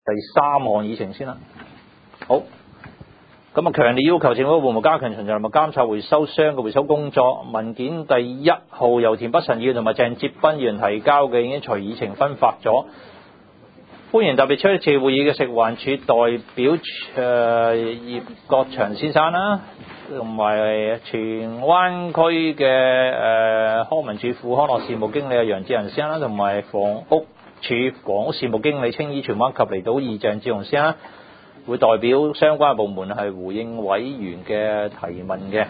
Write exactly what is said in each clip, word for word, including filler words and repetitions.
第三項議程先啦。好，咁啊，強烈要求政府部門加強巡查同埋監察回收商嘅回收工作。文件第一號由田北辰議員同埋鄭哲斌議員提交嘅已經隨議程分發咗。歡迎特別出席次會議嘅食環署代表誒、呃、葉國祥先生啦，同埋荃灣區嘅誒康文署副康樂事務經理楊志仁先生啦，同埋房屋署房屋事務經理青衣荃灣及離島二鄭志雄先生，會代表相關部門係回應委員嘅提問嘅。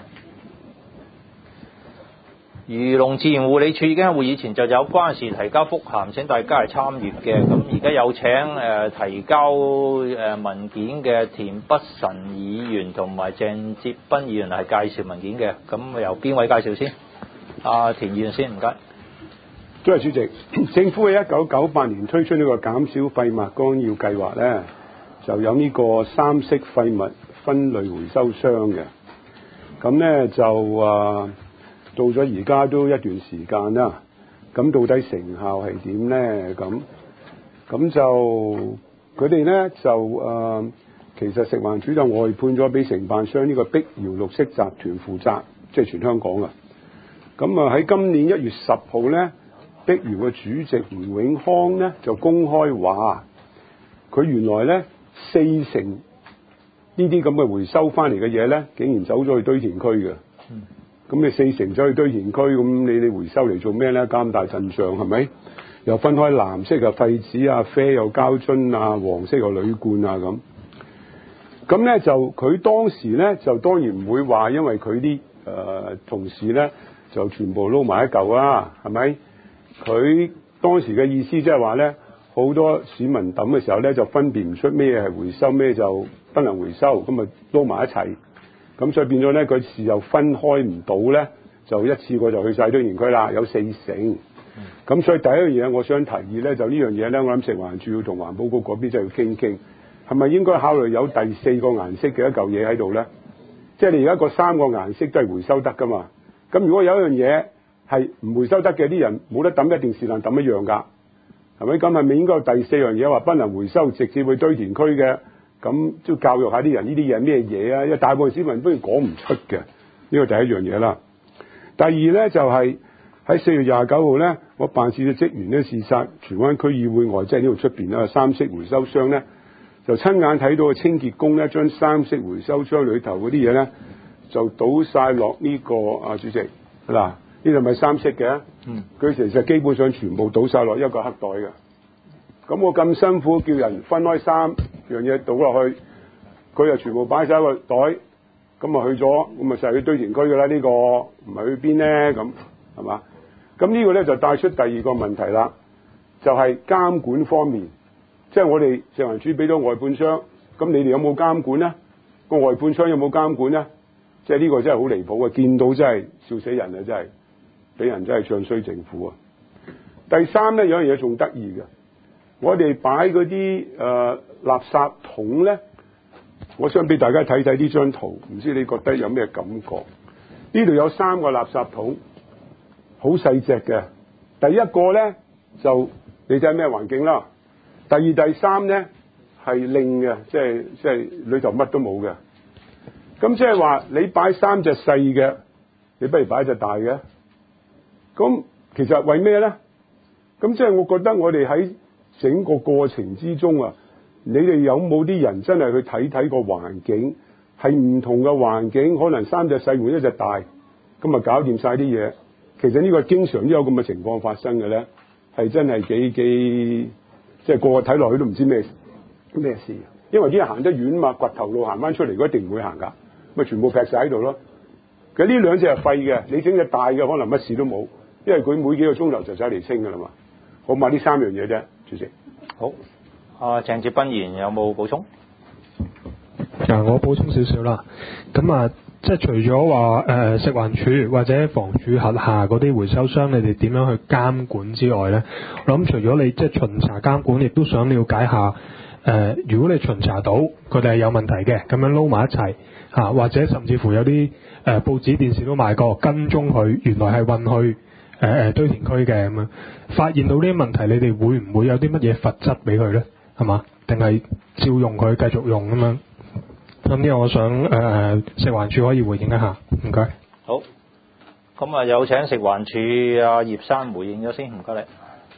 漁農自然護理署已經喺會議前就有關事提交覆函，請大家係參閱嘅。咁而家有請誒、呃、提交誒、呃、文件嘅田北辰議員同埋鄭哲斌議員係介紹文件嘅。咁由邊位介紹先？阿、啊、田議員先，唔該。 多謝主席。政府喺一九九八年推出呢個減少廢物綱要計劃咧，就有呢個三式廢物分類回收箱嘅。咁咧就啊〜到咗而家都一段時間啦，咁到底成效係點咧？咁咁就佢哋咧就誒、呃，其實食環署就外判咗俾承辦商呢個碧瑤綠色集團負責，即係全香港啊。咁啊喺今年一月十號咧，碧瑤嘅主席吳永康咧就公開話，佢原來咧四成呢啲咁嘅回收翻嚟嘅嘢咧，竟然走咗去堆填區嘅。嗯咁你四成走去堆填區，咁你你回收嚟做咩咧？監大陣仗係咪？又分開藍色嘅廢紙啊，啡又膠樽啊，黃色又鋁罐啊咁。咁咧就佢當時咧就當然唔會話，因為佢啲誒同事咧就全部撈埋一嚿啊，係咪？佢當時嘅意思即係話咧，好多市民抌嘅時候咧就分辨唔出咩係回收，咩就不能回收，咁啊撈埋一齊。咁所以變咗咧，佢事又分開唔到咧，就一次過就去晒堆填區啦，有四成。咁、嗯、所以第一樣嘢，我想提議咧，就呢樣嘢咧，我諗食環署要同環保局嗰邊真係要傾傾，係咪應該考慮有第四個顏色嘅一嚿嘢喺度咧？即係你而家個三個顏色都係回收得噶嘛？咁如果有一樣嘢係唔回收得嘅，啲人冇得抌，一定是但抌一樣㗎，係咪？咁係咪應該有第四樣嘢話不能回收，直接去堆填區嘅？咁都教育下啲人呢啲嘢係咩嘢啊？因為大部分市民都講唔出嘅，呢個第一樣嘢啦。第二咧就係喺四月廿九號咧，我辦事嘅職員咧視察荃灣區議會外，即係呢度出邊啦，三色回收箱咧，就親眼睇到個清潔工咧將三色回收箱裏頭嗰啲嘢咧就倒晒落呢個啊主席嗱，呢度咪三色嘅，嗯，佢其實基本上全部倒晒落一個黑袋嘅。咁我咁辛苦叫人分開三樣嘢倒落去，佢又全部擺晒喺個袋，咁啊去咗，咁啊就係去堆填區㗎啦。呢個唔係去邊咧？咁係嘛？咁呢個咧就帶出第二個問題啦，就係監管方面，即係我哋食環署俾咗外判商，咁你哋有冇監管咧？個外判商有冇監管咧？即係呢個真係好離譜啊！見到真係笑死人啊！真係俾人真係唱衰政府啊！第三咧有樣嘢仲得意嘅。我哋擺嗰啲誒垃圾桶咧，我想俾大家睇睇呢張圖，唔知你覺得有咩感覺？呢度有三個垃圾桶，好細隻嘅。第一個咧就你睇咩環境啦。第二、第三咧係零嘅，即係即係裏頭乜都冇嘅。咁即係話你擺三隻細嘅，你不如擺隻大嘅。咁其實為咩咧？咁即係我覺得我哋喺整個過程之中啊，你哋有冇啲人真係去睇睇個環境？係唔同嘅環境，可能三隻細換一隻大，咁啊搞掂晒啲嘢。其實呢個經常都有咁嘅情況發生嘅咧，係真係幾幾，即係個個睇落去都唔知咩咩事。因為啲人行得遠嘛，掘頭路行翻出嚟，佢一定唔會行㗎，咪全部劈晒喺度咯。其實呢兩隻係廢嘅，你整隻大嘅可能乜事都冇，因為佢每幾個鐘頭就走嚟清㗎啦嘛。好嘛，呢三樣嘢啫。主席， 好，阿鄭哲斌議員有冇補充？ 啊，我補充少少啦。咁啊，即係除咗話誒食環署或者房署轄下嗰啲回收商，你哋點樣去監管之外咧，我諗除咗你即係巡查監管，亦都想了解下誒、呃，如果你巡查到佢哋係有問題嘅，咁樣撈埋一齊嚇、啊，或者甚至乎有啲誒、呃、報紙、電視都賣過跟蹤佢，原來係運去。誒誒、呃、堆填區嘅咁樣，發現到呢啲問題，你哋會唔會有啲乜嘢罰則俾佢咧？係嘛？ 定係照用佢繼續用咁樣？咁呢個我想誒、呃、食環署可以回應一下，唔該。 好，咁啊有請食環署阿葉生回應咗先，唔該你。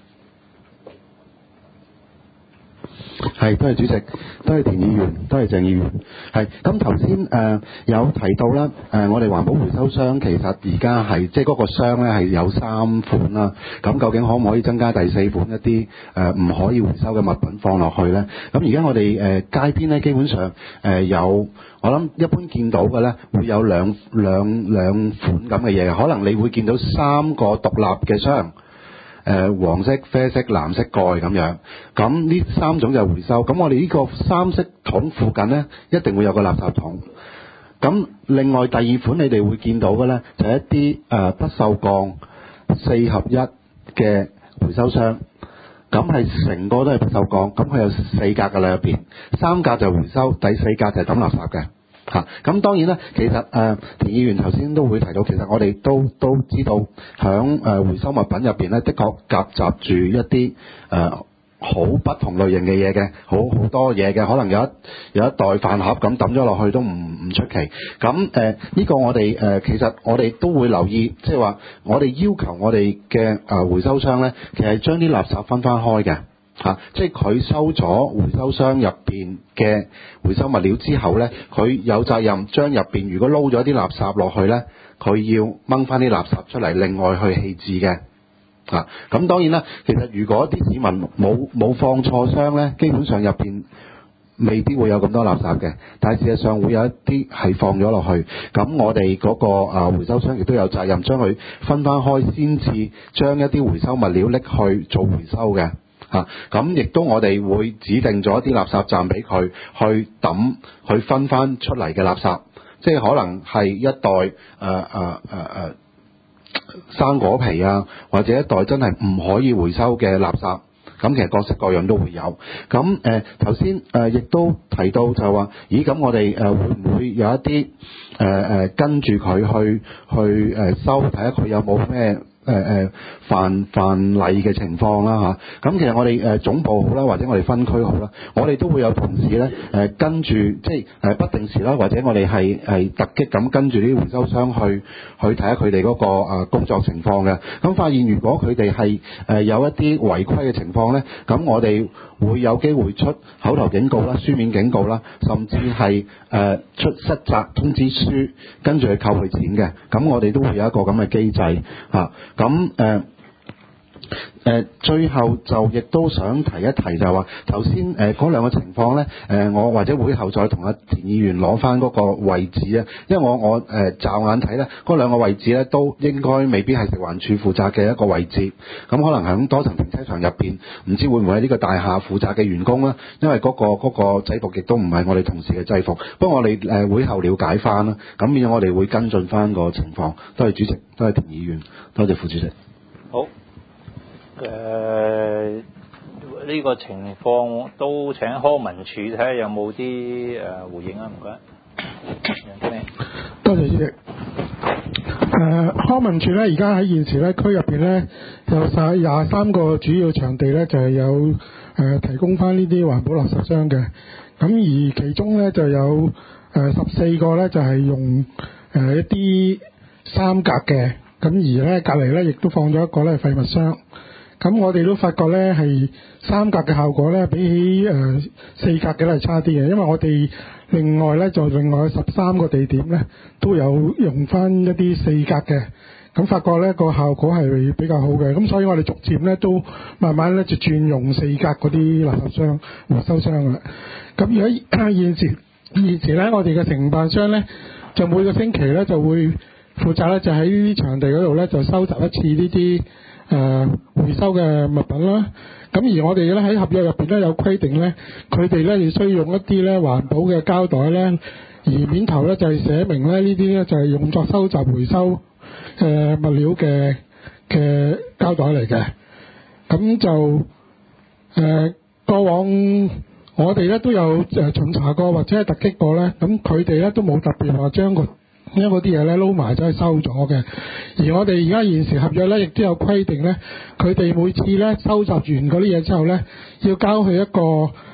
係，多謝主席，多謝田議員，多謝鄭議員。係，咁頭先誒有提到啦，誒、呃、我哋環保回收箱其實而家係即係嗰個箱咧係有三款啦。咁究竟可唔可以增加第四款一啲誒唔可以回收嘅物品放落去咧？咁而家我哋誒、呃、街邊咧基本上誒、呃、有，我諗一般見到嘅咧會有兩兩兩款咁嘅嘢，可能你會見到三個獨立嘅箱。誒、呃、黃色、啡色、藍色蓋咁樣，咁呢三種就回收。咁我哋呢個三色桶附近呢，一定會有個垃圾桶。咁另外第二款你哋會見到嘅呢，就係、一啲誒、呃、不鏽鋼四合一嘅回收箱。咁係成個都係不鏽鋼，咁佢有四格㗎啦入邊，三格就回收，第四格就係抌垃圾嘅。嚇，咁、啊、當然啦，其實誒、呃、田議員頭先都會提到，其實我哋都都知道，響誒、呃、回收物品入邊咧，的確夾雜住一啲誒好不同類型嘅嘢嘅，好好多嘢嘅，可能有一有一袋飯盒咁抌咗落去都唔唔出奇。咁誒呢個我哋誒、呃、其實我哋都會留意，即係話我哋要求我哋嘅誒回收箱咧，其實將啲垃圾分翻開嘅。嚇、啊！即係佢收咗回收箱入邊嘅回收物料之後呢，佢有責任將入邊如果撈咗啲垃圾落去呢，佢要掹翻啲垃圾出嚟，另外去棄置嘅。嚇、啊！咁當然啦，其實如果啲市民冇冇放錯箱呢，基本上入邊未必會有咁多垃圾嘅，但係事實上會有一啲係放咗落去。咁我哋嗰個啊回收箱亦都有責任將佢分翻開，先至將一啲回收物料拎去做回收嘅。嚇，咁亦都我哋會指定咗一啲垃圾站俾佢去抌，去分翻出嚟嘅垃圾，即係可能係一袋誒誒誒誒生果皮啊，或者一袋真係唔可以回收嘅垃圾，咁其實各式各樣都會有。咁誒頭先誒亦都提到就係話，咦咁我哋誒會唔會有一啲誒誒跟住佢去去誒收，睇下佢有冇咩？誒誒犯犯例嘅情況啦嚇，咁、啊、其實我哋誒、呃、總部好啦，或者我哋分區好啦，我哋都會有同事咧誒、呃、跟住，即係誒、呃、不定時啦，或者我哋係係突擊咁跟住啲回收商去去睇下佢哋嗰個、呃、工作情況嘅。咁發現如果佢哋係誒有一啲違規嘅情況咧，咁我哋會有機會出口頭警告啦、書面警告啦，甚至係誒、呃、出失責通知書，跟住去扣佢錢嘅。咁我哋都會有一個咁嘅機制嚇。咁誒誒，最後就亦都想提一提就係話頭先誒嗰兩個情況咧，誒、呃、我或者會後再同阿田議員攞翻嗰個位置啊，因為我我誒、呃、驟眼睇咧，嗰兩個位置咧都應該未必係食環署負責嘅一個位置，咁可能喺多層停車場入邊，唔知會唔會係呢個大廈負責嘅員工啦，因為嗰、嗰個嗰、嗰個制服亦都唔係我哋同事嘅制服，不過我哋誒、呃、會後了解翻啦，咁變咗我哋會跟進翻個情況。多謝主席，多謝田議員，多謝副主席。 好，誒、呃、呢、這個情況都請康文署睇下有冇啲誒回應啊，唔該。楊經理， 多謝主席。誒、呃、康文署咧，而家喺現時咧區入邊咧有晒廿三個主要場地咧，就係、是、有誒、呃、提供翻呢啲環保垃圾箱嘅。咁而其中咧就有誒十四個咧就係、是、用誒、呃、一啲三格嘅。咁而咧隔離咧亦都放咗一個咧廢物箱，咁我哋都發覺咧係三格嘅效果咧比起誒、呃、四格嘅咧係差啲嘅，因為我哋另外咧就另外十三個地點咧都有用翻一啲四格嘅，咁發覺咧個效果係比較好嘅，咁所以我哋逐漸咧都慢慢咧就轉用四格嗰啲垃圾箱回收箱啦。咁而家現時現時咧我哋嘅承辦商咧就每個星期咧就會負責咧就喺呢啲場地嗰度咧就收集一次呢啲誒回收嘅物品啦。咁而我哋咧喺合約入邊咧有規定咧，佢哋咧要需要用一啲咧環保嘅膠袋咧，而面頭咧就係寫明咧呢啲咧就係用作收集回收誒、呃、物料嘅嘅膠袋嚟嘅。咁就誒、呃、過往我哋咧都有誒巡查過或者係突擊過咧，咁佢哋咧都冇特別話將個因為嗰啲嘢咧撈埋咗去收咗嘅，而我哋而家現時合約咧亦都有規定咧，佢哋每次咧收集完嗰啲嘢之後咧，要交去一個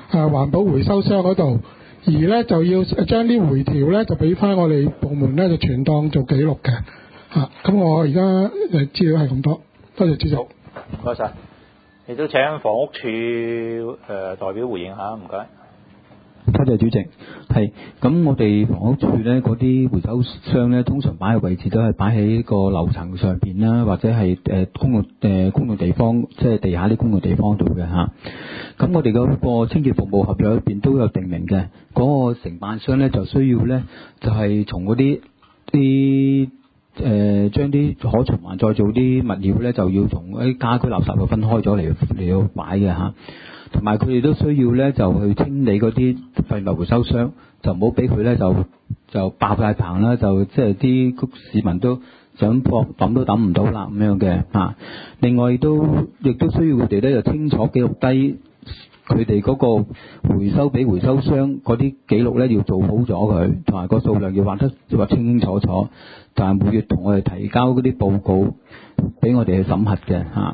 誒環保回收箱嗰度，而咧就要將啲回條咧就俾翻我哋部門咧就存檔做記錄嘅嚇。咁、啊、我而家誒資料係咁多，多謝主席。 唔該晒，亦都請房屋處誒、呃、代表回應下，唔該。 多謝主席。係咁，我哋房屋處咧嗰啲回收箱咧，通常擺嘅位置都係擺喺個樓層上邊啦，或者係誒公共誒公共地方，即係地下啲公共地方度嘅嚇。咁我哋嗰個清潔服務合約入邊都有定明嘅，嗰、嗰個承辦商咧就需要咧就係從嗰啲啲誒將啲可循環再造啲物料咧，就要從啲家居垃圾度分開咗嚟嚟到擺嘅嚇。同埋佢哋都需要咧，就去清理嗰啲廢物回收箱，就唔好俾佢咧就就爆晒棚啦，就即係啲市民都想撲抌都抌唔到啦咁樣嘅嚇。另外都亦都需要佢哋咧就清楚記錄低佢哋嗰個回收俾回收箱嗰啲記錄咧，要做好咗佢，同埋個數量要畫得畫清清楚楚，但係每月同我哋提交嗰啲報告俾我哋去審核嘅嚇。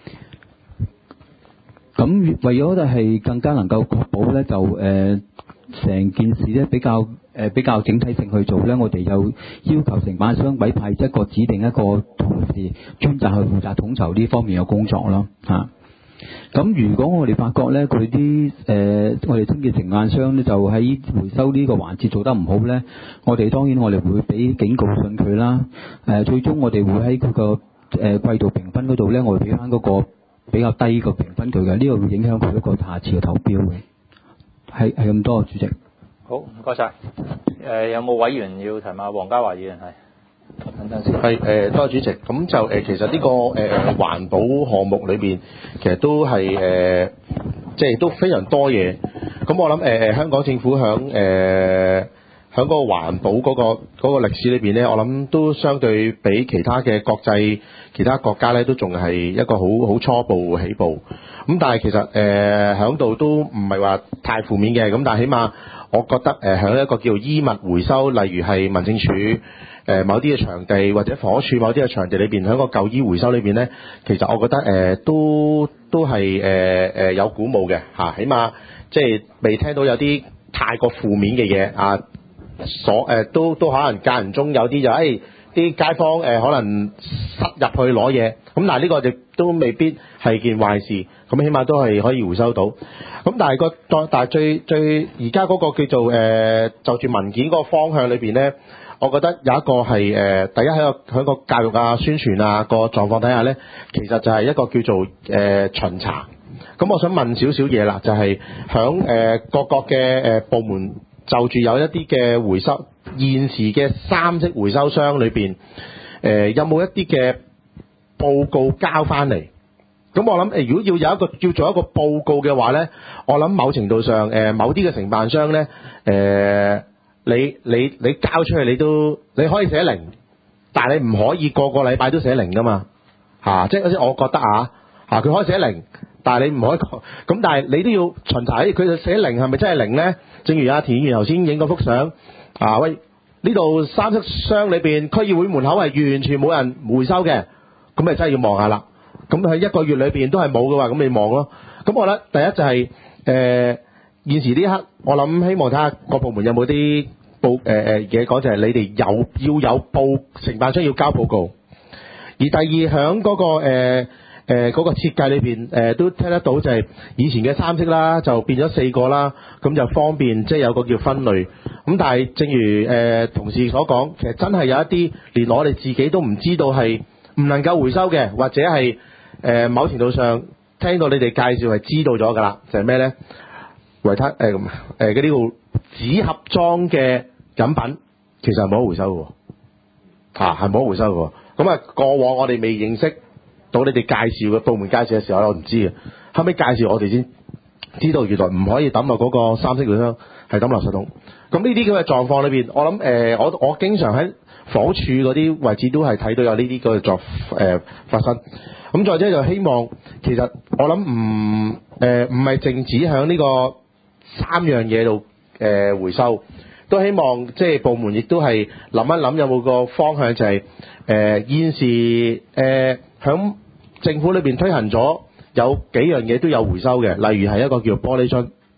咁為咗就係更加能夠確保咧，就誒成、呃、件事咧比較誒、呃、比較整體性去做咧，我哋有要求承辦商委派一個指定一個同事專責去負責統籌呢方面嘅工作咯嚇。咁、啊、如果我哋發覺咧，佢啲誒我哋清潔承辦商咧就喺回收呢個環節做得唔好咧，我哋當然我哋會俾警告信佢啦。誒、呃、最終我哋會喺佢個誒季度評分嗰度咧，我哋俾翻嗰個比較低個評分佢嘅，呢個會影響佢一個下次嘅投標嘅。係係咁多，主席。 好，唔該晒。誒、呃、有冇委員要提問？黃家華議員係。等陣先。 係誒，多謝主席。咁就誒、呃，其實呢、這個誒、呃、環保項目裏邊，其實都係誒、呃，即係都非常多嘢。咁我諗誒誒，香港政府響誒響嗰個環保嗰、那個嗰、那個歷史裏邊咧，我諗都相對比其他嘅國際其他國家咧，都仲係一個好好初步起步。咁但係其實誒響度都唔係話太負面嘅。咁但係起碼我覺得誒響、呃、一個叫衣物回收，例如係民政處誒、呃、某啲嘅場地，或者房屋處某啲嘅場地裏邊，喺個舊衣回收裏邊咧，其實我覺得誒、呃、都都係誒誒有鼓舞嘅嚇、啊。起碼即係未聽到有啲太過負面嘅嘢啊。所誒、呃、都都可能間唔中有啲就誒啲街坊誒、呃、可能塞入去攞嘢，咁但係呢個亦都未必係件壞事，咁起碼都係可以回收到。咁但係個但係最最而家嗰個叫做誒、呃、就住文件嗰個方向裏邊咧，我覺得有一個係誒、呃、第一喺個喺個教育啊宣傳啊個狀況底下咧，其實就係一個叫做誒、呃、巡查。咁我想問少少嘢啦，就係響誒各個嘅誒部門。就住有一啲嘅回收，現時嘅三色回收箱裏邊，誒、呃、有冇一啲嘅報告交翻嚟？咁我諗誒、呃，如果要有一個叫做一個報告嘅話咧，我諗某程度上誒、呃，某啲嘅承辦商咧，誒、呃、你你你交出去你都你可以寫零，但係你唔可以個個禮拜都寫零噶嘛嚇、啊，即係好似我覺得啊嚇，佢、啊、可以寫零，但係你唔可以咁，但係你都要巡查，佢就寫零係咪真係零咧？正如阿田議員頭先影嗰幅相，啊喂，呢度三色箱裏邊區議會門口係完全冇人回收嘅，咁咪真係要望下啦。咁喺一個月裏邊都係冇嘅話，咁你望咯。咁我覺得第一就係、是、誒、呃、現時呢一刻，我諗希望睇下各部門有冇啲報誒誒嘢講，就係你哋有要有報承辦商要交報告。而第二響嗰、那個誒。呃誒嗰、呃那個設計裏邊誒都聽得到，就係以前嘅三色啦，就變咗四個啦，咁就方便即係有個叫分類。咁但係正如誒、呃、同事所講，其實真係有一啲連我哋自己都唔知道係唔能夠回收嘅，或者係誒、呃、某程度上聽到你哋介紹係知道咗㗎啦，就係咩咧？維他誒誒嗰啲叫紙盒裝嘅飲品，其實係冇得回收嘅喎，嚇係冇得回收嘅喎。咁啊過往我哋未認識到你哋介紹嘅部門介紹嘅時候，我唔知嘅。後尾介紹我哋先知道，原來唔可以抌落嗰個三色回收，係抌垃圾桶。咁呢啲咁嘅狀況裏邊，我諗誒、呃，我我經常喺房署嗰啲位置都係睇到有呢啲嘅作誒發生。咁再者就希望，其實我諗唔誒唔係淨止響呢個三樣嘢度誒回收，都希望即係部門亦都係諗一諗有冇個方向，就係、是、誒、呃、現時誒響。呃政府裏邊推行咗有幾樣嘢都有回收嘅，例如係一個叫玻璃樽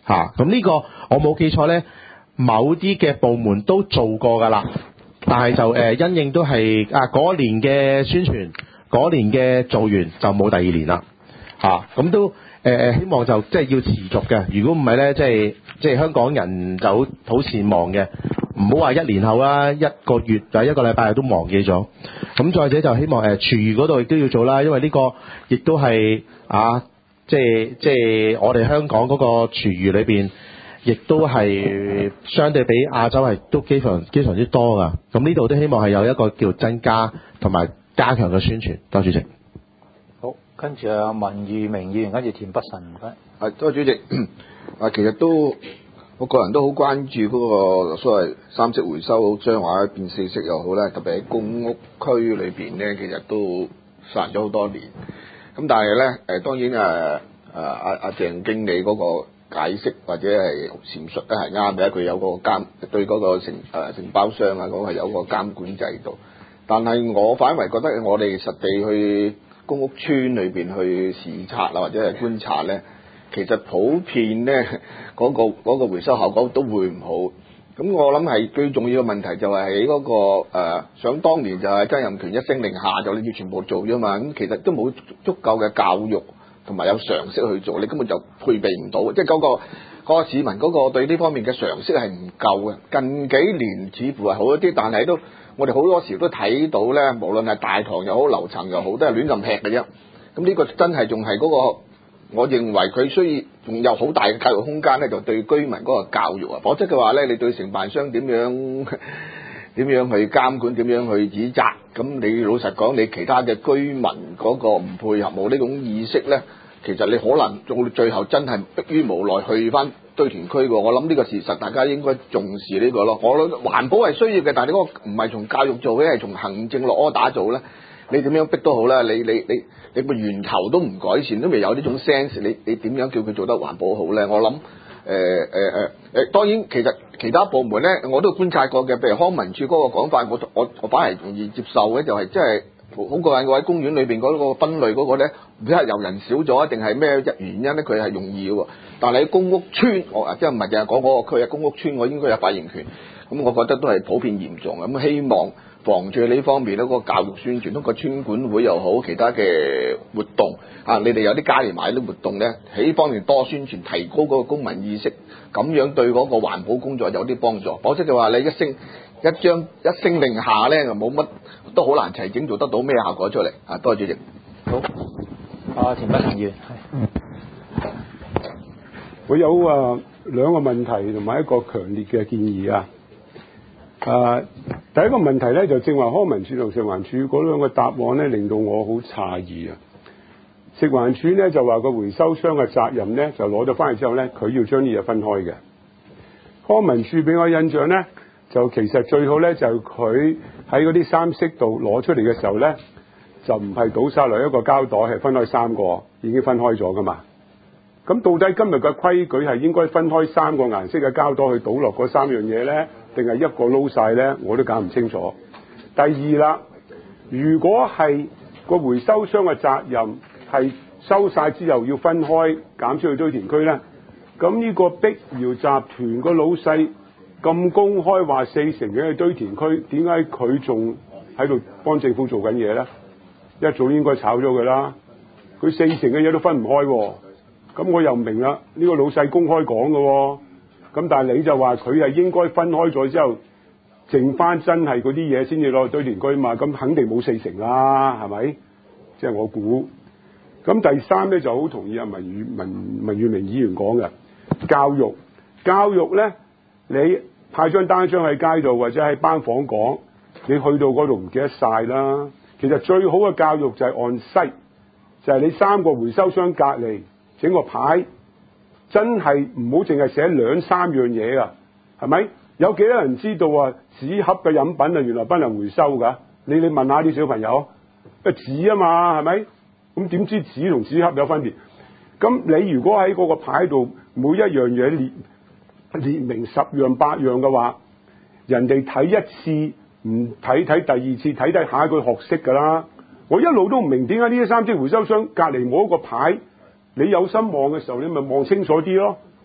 嚇。咁呢個我冇記錯咧，某啲嘅部門都做過㗎啦，但係就誒、呃、因應都係啊嗰年嘅宣傳，嗰年嘅做完就冇第二年啦嚇。咁、啊、都誒、呃、希望就即係要持續嘅，如果唔係咧，即係即係香港人就好好善忘嘅。唔好話一年後啦，一個月就一個禮拜都忘記咗。咁再者就希望誒廚餘嗰度亦都要做啦，因為呢個亦都係啊，即係即係我哋香港嗰個廚餘裏邊，亦都係相對比亞洲係都非常非常之多噶。咁呢度都希望係有一個叫增加同埋加強嘅宣傳。多謝主席。 好，跟住啊文裕明議員，跟住田北辰，唔該。 係，多謝主席。啊，其實都。我個人都好關注嗰個所謂三色回收箱或者變四色又好咧，特別喺公屋區裏邊咧，其實都實行咗好多年。咁但係咧誒，當然誒誒阿阿鄭經理嗰個解釋或者係闡述咧係啱嘅，佢有個監對嗰個承誒承包商啊嗰個係有個監管制度。但係我反為覺得我哋實地去公屋村裏邊去視察啊或者係觀察咧。其實普遍咧嗰、嗰個嗰個回收效果都會唔好，咁我諗係最重要嘅問題就係喺嗰個誒、呃，想當年就係曾蔭權一聲令下就你要全部做啫嘛，咁其實都冇足夠嘅教育同埋有常識去做，你根本就配備唔到，即係嗰個嗰個市民嗰個對呢方面嘅常識係唔夠嘅。近幾年似乎係好一啲，但係都我哋好多時都睇到咧，無論係大堂又好樓層又好，都係亂咁劈嘅啫。咁呢個真係仲係嗰個。我認為佢需要仲有好大嘅教育空間咧，就對居民嗰個教育啊，否則嘅話咧，你對承辦商點樣點樣去監管，點樣去指責？咁你老實講，你其他嘅居民嗰個唔配合冇呢種意識咧，其實你可能到最後真係迫於無奈去翻堆填區喎。我諗呢個事實大家應該重視呢個咯。我諗環保係需要嘅，但係呢個唔係從教育做嘅，係從行政落柯打做咧。你點樣逼都好啦，你你你你個源頭都唔改善，都未有呢種 sense， 你你點樣叫佢做得環保好咧？我諗誒誒誒誒，當然其實其他部門咧，我都觀察過嘅，譬如康文署嗰個講法，我我我反而容易接受嘅，就係即係好過癮嘅喺公園裏邊嗰個分類嗰個咧，唔知係遊人少咗定係咩一原因咧？佢係容易嘅喎，但係喺公屋村，我即係唔係淨係講嗰個區啊？公屋村我應該有發言權，咁我覺得都係普遍嚴重，咁希望。防住呢方面咧，嗰個教育宣傳，通過村管會又好，其他嘅活動啊，你哋有啲加連埋啲活動咧，喺呢方面多宣傳，提高嗰個公民意識，咁樣對嗰個環保工作有啲幫助。否則嘅話，你一聲一張一聲令下咧，就冇乜都好難齊整做得到咩效果出嚟啊！多謝主席。 好，啊田北辰議員，係我有啊兩個問題同埋一個強烈嘅建議啊。誒、uh, 第一個問題咧，就正話康文署同食環署嗰兩個答案咧，令到我好詫異啊！食環署咧就話個回收箱嘅責任咧，就攞咗翻嚟之後咧，佢要將呢嘢分開嘅。康文署俾我印象咧，就其實最好咧，就佢喺嗰啲三色度攞出嚟嘅時候咧，就唔係倒晒落一個膠袋，係分開三個，已經分開咗噶嘛。咁到底今日嘅規矩係應該分開三個顏色嘅膠袋去倒落嗰三樣嘢咧？定係一個撈晒咧，我都搞唔清楚。第二啦，如果係個回收箱嘅責任係收晒之後要分開減出去堆填區咧，咁呢個碧瑤集團個老細咁公開話四成嘅堆填區，點解佢仲喺度幫政府做緊嘢咧？一早應該炒咗佢啦。佢四成嘅嘢都分唔開喎，咁我又唔明啦。呢個老細公開講嘅喎。咁但係你就話佢係應該分開咗之後，剩翻真係嗰啲嘢先至攞去堆填區嘛？咁肯定冇四成啦，係咪？即係我估。咁第三咧就好同意阿文裕文文裕明議員講嘅教育，教育咧你派張單張喺街度或者喺班房講，你去到嗰度唔記得晒啦。其實最好嘅教育就係按西，就係你三個回收箱隔離整個牌。真係唔好淨係寫兩三樣嘢啊，係咪？有幾多人知道啊？紙盒嘅飲品啊，原來不能回收㗎。你你問下啲小朋友，個紙啊嘛，係咪？咁點知紙同紙盒有分別？咁你如果喺嗰個牌度每一樣嘢列列明十樣八樣嘅話，人哋睇一次唔睇睇第二次睇睇下一句學識㗎啦。我一路都唔明點解呢啲三色回收箱隔離冇一個牌。你有心望嘅時候，你咪望清楚啲咯。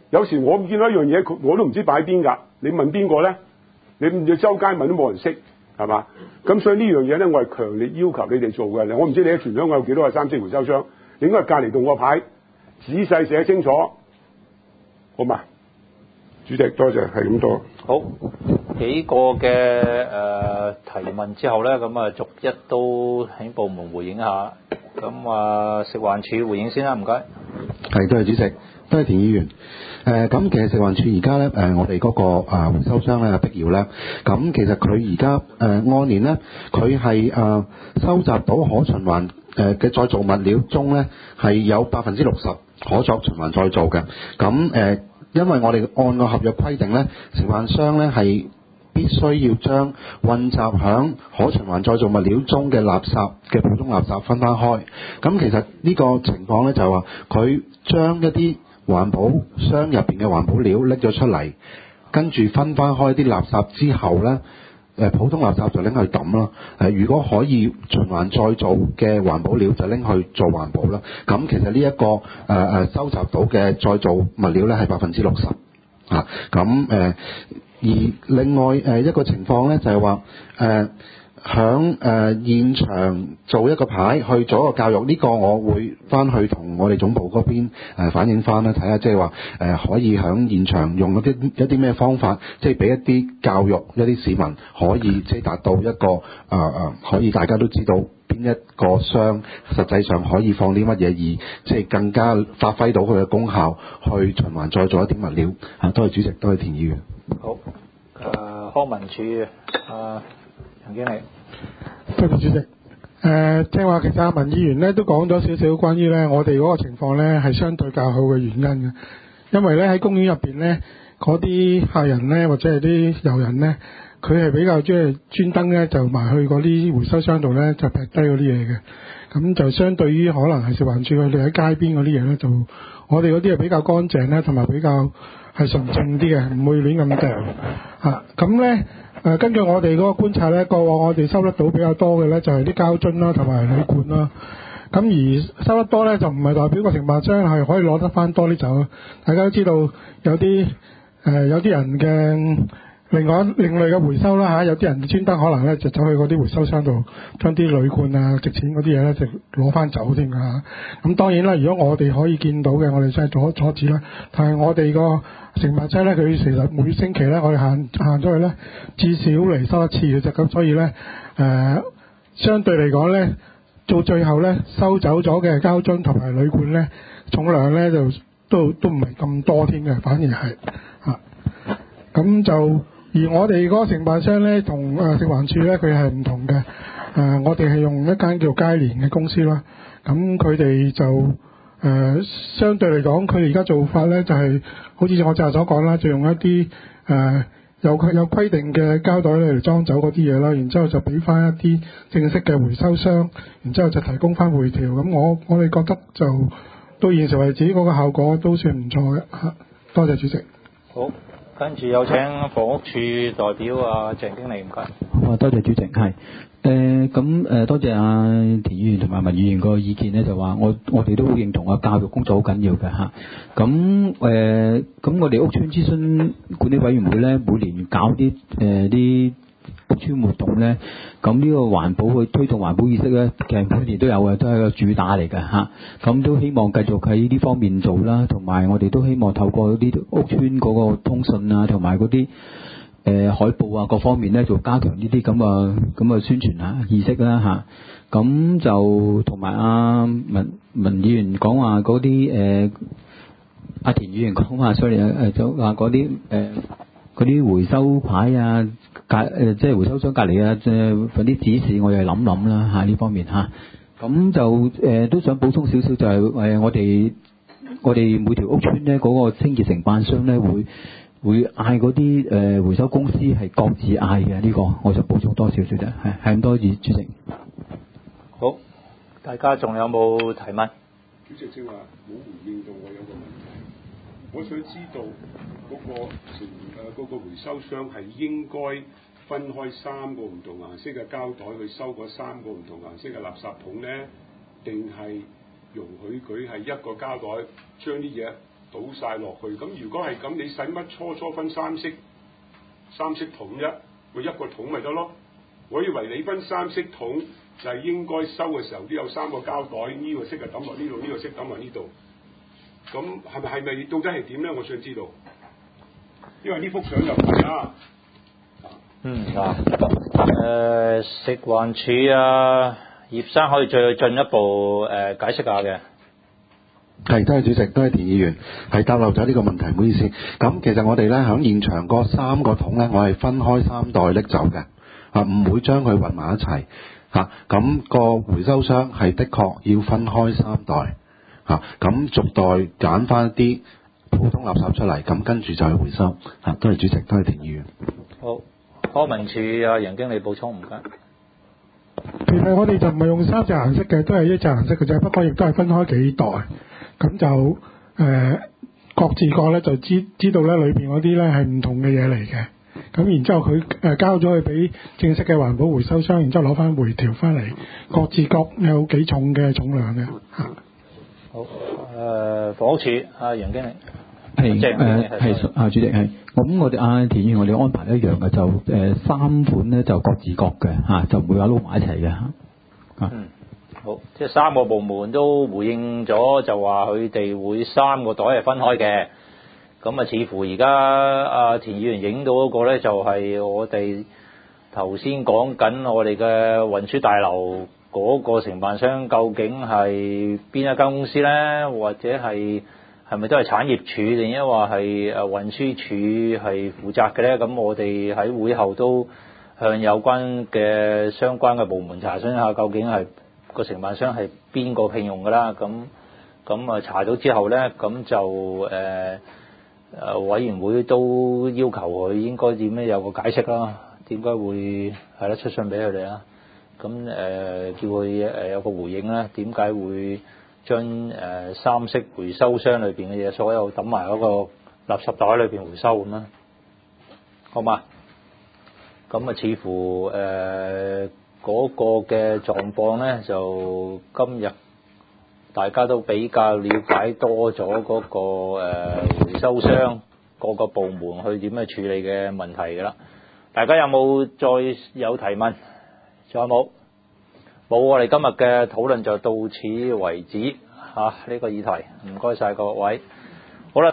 有時我見到一樣嘢，佢我都唔知擺邊㗎。你問邊個咧？你唔要周街問都冇人識，係嘛？咁所以呢樣嘢咧，我係強烈要求你哋做嘅。我唔知你喺全香港有幾多個三色回收箱，你應該隔離棟個牌仔細寫清楚，好嘛？主席，多謝，係咁多。 好幾個嘅誒、呃、提問之後咧，咁啊逐一都喺部門回應一下。咁啊，食環署回應先啦，唔該。 係，多謝主席，多謝田議員。誒、呃，咁其實食環署而家咧，誒我哋嗰個啊回收商咧，碧瑤咧，咁其實佢而家誒按年咧，佢係誒收集到可循環誒嘅再造物料中咧，係有百分之六十可作循環再造嘅。咁誒、呃，因為我哋按個合約規定咧，承辦商咧係必須要將混雜響可循環再造物料中嘅垃圾嘅普通垃圾分返開。咁其實呢個情況咧就係話，佢將一啲環保箱入邊嘅環保料拎咗出嚟，跟住分返開啲垃圾之後咧，誒普通垃圾就拎去抌啦。誒如果可以循環再造嘅環保料就拎去做環保啦。咁其實呢、這、一個誒誒、呃、收集到嘅再造物料咧係百分之六十啊。咁誒。呃而另外誒一個情況咧就係話誒響誒現場做一個牌去做一個教育，呢、這個我會翻去同我哋總部嗰邊誒反映翻啦，睇下即係話誒可以響現場用一啲一啲咩方法，即係俾一啲教育一啲市民可以即係達到一個誒誒、呃、可以大家都知道邊一個箱實際上可以放啲乜嘢，而即係更加發揮到佢嘅功效，去循環再造一啲物料。啊，多謝主席，多謝田議員。 好，誒、呃、康文署誒陳經理， 多謝主席。誒正話其實阿文議員咧都講咗少少關於咧我哋嗰個情況咧係相對較好嘅原因嘅，因為咧喺公園入邊咧嗰啲客人咧或者係啲遊人咧，佢係比較即係專登咧就埋去嗰啲回收箱度咧就劈低嗰啲嘢嘅，咁就相對於可能係食環署佢哋喺街邊嗰啲嘢咧，就我哋嗰啲係比較乾淨咧，同埋比較係純正啲嘅，唔會亂咁掉嚇。咁咧誒，根據我哋嗰個觀察咧，過往我哋收得到比較多嘅咧，就係啲膠樽啦，同埋鋁罐啦。咁而收得多咧，就唔係代表個承辦商係可以攞得翻多啲走。大家都知道有啲誒、呃、有啲人嘅另外另類嘅回收啦嚇，有啲人專登可能咧就走去嗰啲回收箱度，將啲鋁罐啊、值錢嗰啲嘢咧就攞翻走添㗎嚇。咁當然啦，如果我哋可以見到嘅，我哋真係阻阻止啦。但係我哋個承辦商咧，佢其實每星期咧，我哋限限咗佢咧，至少嚟收一次嘅啫。咁所以咧，誒、呃、相對嚟講咧，到最後咧收走咗嘅膠樽同埋鋁罐咧，重量咧就都都唔係咁多添嘅，反而係嚇。咁、啊、就而我哋嗰個承辦商咧，同誒食環署咧，佢係唔同嘅。誒、呃，我哋係用一間叫佳聯嘅公司啦。咁佢哋就誒、呃、相對嚟講，佢哋而家做法咧就係、是。好似我正話所講啦，就用一啲誒、呃、有有規定嘅膠袋嚟裝走嗰啲嘢啦，然之後就俾翻一啲正式嘅回收箱，然之後就提供翻回條。咁我我哋覺得就到現時為止嗰個效果都算唔錯嘅嚇。多謝主席。 好，跟住有請房屋署代表啊鄭經理，唔該。 好啊，多謝主席，係。誒咁誒多謝阿田議員同埋文議員個意見咧，就話我我哋都好認同啊，教育工作好緊要嘅嚇。咁誒咁我哋屋邨諮詢管理委員會咧，每年搞啲誒啲屋邨活動咧，咁呢個環保去推動環保意識咧，其實每年都有嘅，都係個主打嚟嘅嚇。咁都希望繼續喺呢方面做啦，同埋我哋都希望透過啲屋邨嗰個通訊啊，同埋嗰啲誒、呃、海報啊，各方面咧，就加強呢啲咁啊咁啊宣傳啊意識啦嚇。咁、啊、就同埋阿文文議員講話嗰啲誒，阿、呃、田議員講話，sorry 誒就話嗰啲誒嗰啲回收牌啊，隔誒、呃、即係回收箱隔離啊，即係嗰啲指示，我又諗諗啦嚇呢方面嚇。咁、啊、就誒、呃、都想補充少少，就係、是、誒、呃、我哋我哋每條屋邨咧嗰個清潔承辦商咧會。會嗌嗰啲誒回收公司係各自嗌嘅，呢個我想補充多少少啫，係係咁多謝主席。 好，大家仲有冇提問？ 主席正話冇回應到我有個問題，我想知道嗰、那個成誒嗰個回收箱係應該分開三個唔同顏色嘅膠袋去收嗰三個唔同顏色嘅垃圾桶咧，定係容許佢係一個膠袋將啲嘢倒晒落去。咁如果係咁，你使乜初初分三色三色桶啫？咪一個桶咪得咯。我以為你分三色桶就係應該收嘅時候都有三個膠袋，呢、這個色就抌落呢度，呢、這個色抌落呢度。咁係咪係咪到底係點咧？我想知道，因為呢幅相就唔係啦。 嗯啊，誒、呃、食環署啊，葉生可以再進一步誒、呃、解釋下嘅。 係，多謝主席，多謝田議員，係答漏咗呢個問題，唔好意思。咁其實我哋咧喺現場嗰三個桶咧，我係分開三袋拎走嘅，啊唔會將佢混埋一齊嚇。咁、個回收箱係的確要分開三袋嚇，咁、逐袋揀翻一啲普通垃圾出嚟，咁跟住就去回收嚇。多謝主席，多謝田議員。 好，康文署啊，楊經理補充唔該。 其實我哋就唔係用三隻顏色嘅，都係一隻顏色嘅啫。不過亦都係分開幾袋，咁就誒、呃、各自各咧就知知道咧裏邊嗰啲咧係唔同嘅嘢嚟嘅。咁然之後佢誒交咗去俾正式嘅環保回收商，然之後攞翻回調翻嚟，各自各有幾重嘅重量嘅嚇。 好，誒、呃、房屋署啊，楊經理。 係誒係啊，主席係，咁我哋啊田議員我哋安排一樣嘅，就誒、呃、三款咧就各自各嘅嚇、啊，就唔會話撈埋一齊嘅嚇。 嗯，好，即係三個部門都回應咗，就話佢哋會三個袋係分開嘅。咁啊，似乎而家啊田議員影到嗰個咧，就係、是、我哋頭先講緊我哋嘅運輸大樓嗰個承辦商，究竟係邊一間公司咧，或者係？係咪都係產業署定抑或係誒運輸署係負責嘅咧？咁我哋喺會後都向有關嘅相關嘅部門查詢下，究竟係個承辦商係邊個聘用㗎啦？咁咁啊查到之後咧，咁就誒誒、呃、委員會都要求佢應該點樣有個解釋啦，點解會係啦出信俾佢哋啦？咁誒、呃、叫佢誒有個回應啦，點解會？將誒、呃、三色回收箱裏邊嘅嘢，所有抌埋嗰個垃圾袋裏邊回收咁啦，好嘛？咁啊，似乎誒嗰、呃那個嘅狀況咧，就今日大家都比較了解多咗嗰、那個誒、呃、回收箱各個部門去點樣處理嘅問題㗎啦。大家有冇再有提問？仲有冇？冇，我哋今日嘅討論就到此為止嚇，呢、啊這個議題，唔該晒各位。